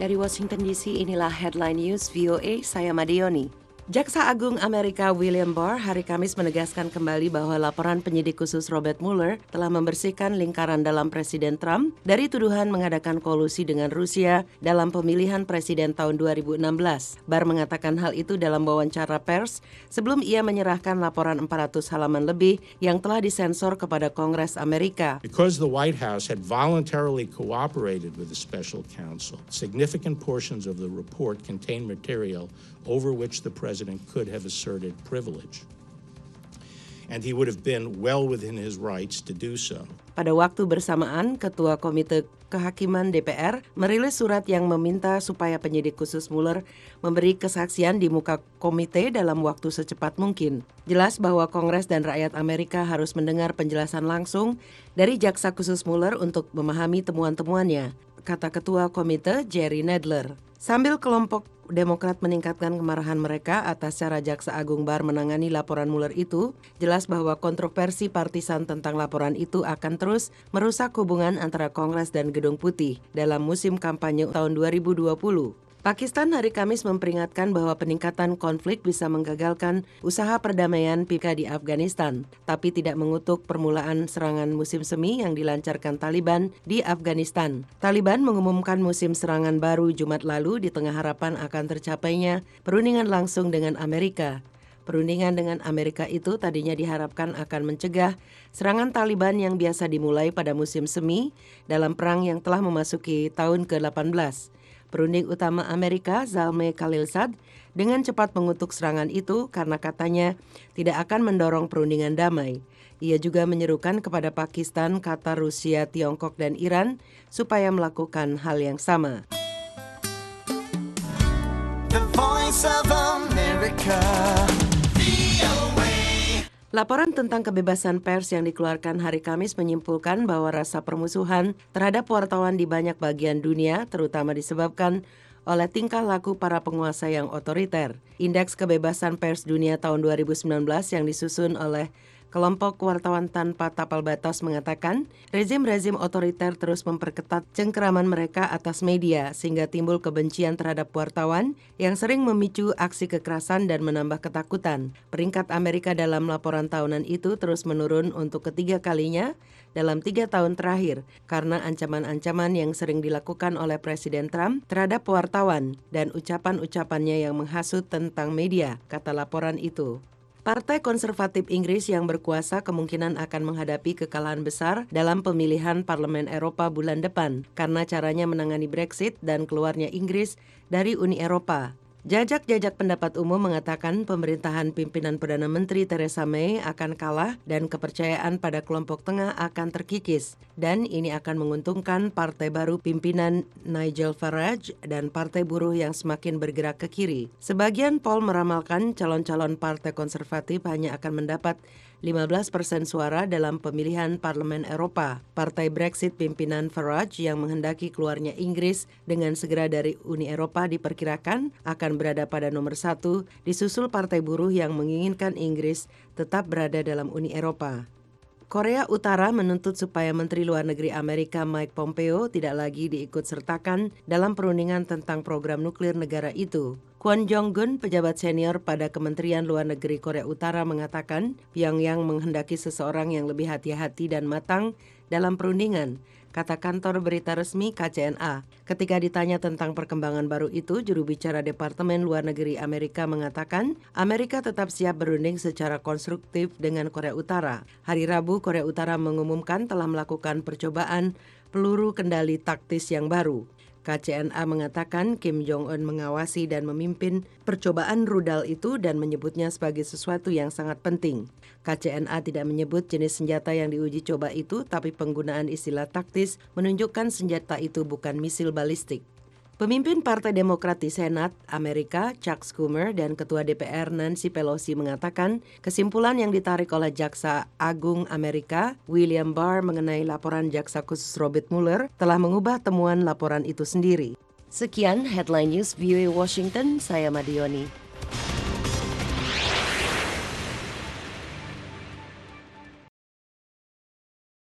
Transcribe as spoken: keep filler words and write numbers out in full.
Dari Washington D C, inilah Headline News V O A, saya Madioni. Jaksa Agung Amerika William Barr hari Kamis menegaskan kembali bahwa laporan penyidik khusus Robert Mueller telah membersihkan lingkaran dalam Presiden Trump dari tuduhan mengadakan kolusi dengan Rusia dalam pemilihan presiden tahun dua ribu enam belas. Barr mengatakan hal itu dalam wawancara pers sebelum ia menyerahkan laporan empat ratus halaman lebih yang telah disensor kepada Kongres Amerika. Because the White House had voluntarily cooperated with the special counsel, significant portions of the report contain material over which the president could have asserted privilege. And he would have been well within his rights to do so. Pada waktu bersamaan, Ketua Komite Kehakiman D P R merilis surat yang meminta supaya penyidik khusus Mueller memberi kesaksian di muka komite dalam waktu secepat mungkin. Jelas bahwa Kongres dan rakyat Amerika harus mendengar penjelasan langsung dari Jaksa Khusus Mueller untuk memahami temuan-temuannya, kata Ketua Komite Jerry Nadler. Sambil kelompok Demokrat meningkatkan kemarahan mereka atas cara Jaksa Agung Barr menangani laporan Mueller itu, jelas bahwa kontroversi partisan tentang laporan itu akan terus merusak hubungan antara Kongres dan Gedung Putih dalam musim kampanye tahun dua ribu dua puluh. Pakistan hari Kamis memperingatkan bahwa peningkatan konflik bisa menggagalkan usaha perdamaian P K K di Afghanistan, tapi tidak mengutuk permulaan serangan musim semi yang dilancarkan Taliban di Afghanistan. Taliban mengumumkan musim serangan baru Jumat lalu di tengah harapan akan tercapainya perundingan langsung dengan Amerika. Perundingan dengan Amerika itu tadinya diharapkan akan mencegah serangan Taliban yang biasa dimulai pada musim semi dalam perang yang telah memasuki tahun ke delapan belas. Perunding utama Amerika, Zalmay Khalilzad, dengan cepat mengutuk serangan itu karena katanya tidak akan mendorong perundingan damai. Ia juga menyerukan kepada Pakistan, Qatar, Rusia, Tiongkok, dan Iran supaya melakukan hal yang sama. The Voice of America. Laporan tentang kebebasan pers yang dikeluarkan hari Kamis menyimpulkan bahwa rasa permusuhan terhadap wartawan di banyak bagian dunia terutama disebabkan oleh tingkah laku para penguasa yang otoriter. Indeks Kebebasan Pers Dunia tahun dua ribu sembilan belas yang disusun oleh Kelompok Wartawan Tanpa Tapal Batas mengatakan rezim-rezim otoriter terus memperketat cengkeraman mereka atas media sehingga timbul kebencian terhadap wartawan yang sering memicu aksi kekerasan dan menambah ketakutan. Peringkat Amerika dalam laporan tahunan itu terus menurun untuk ketiga kalinya dalam tiga tahun terakhir karena ancaman-ancaman yang sering dilakukan oleh Presiden Trump terhadap wartawan dan ucapan-ucapannya yang menghasut tentang media, kata laporan itu. Partai Konservatif Inggris yang berkuasa kemungkinan akan menghadapi kekalahan besar dalam pemilihan Parlemen Eropa bulan depan karena caranya menangani Brexit dan keluarnya Inggris dari Uni Eropa. Jajak-jajak pendapat umum mengatakan pemerintahan pimpinan Perdana Menteri Theresa May akan kalah dan kepercayaan pada kelompok tengah akan terkikis. Dan ini akan menguntungkan partai baru pimpinan Nigel Farage dan partai buruh yang semakin bergerak ke kiri. Sebagian poll meramalkan calon-calon partai konservatif hanya akan mendapat lima belas persen suara dalam pemilihan Parlemen Eropa. Partai Brexit pimpinan Farage yang menghendaki keluarnya Inggris dengan segera dari Uni Eropa diperkirakan akan berada pada nomor satu, disusul Partai Buruh yang menginginkan Inggris tetap berada dalam Uni Eropa. Korea Utara menuntut supaya Menteri Luar Negeri Amerika Mike Pompeo tidak lagi diikut-sertakan dalam perundingan tentang program nuklir negara itu. Kwon Jong-gun, pejabat senior pada Kementerian Luar Negeri Korea Utara mengatakan Pyongyang menghendaki seseorang yang lebih hati-hati dan matang dalam perundingan, kata kantor berita resmi K C N A. Ketika ditanya tentang perkembangan baru itu, juru bicara Departemen Luar Negeri Amerika mengatakan Amerika tetap siap berunding secara konstruktif dengan Korea Utara. Hari Rabu, Korea Utara mengumumkan telah melakukan percobaan peluru kendali taktis yang baru. K C N A mengatakan Kim Jong-un mengawasi dan memimpin percobaan rudal itu dan menyebutnya sebagai sesuatu yang sangat penting. K C N A tidak menyebut jenis senjata yang diuji coba itu, tapi penggunaan istilah taktis menunjukkan senjata itu bukan misil balistik. Pemimpin Partai Demokrat di Senat Amerika, Chuck Schumer, dan Ketua D P R Nancy Pelosi mengatakan kesimpulan yang ditarik oleh Jaksa Agung Amerika, William Barr, mengenai laporan Jaksa Khusus Robert Mueller telah mengubah temuan laporan itu sendiri. Sekian Headline News V O A Washington, saya Madioni.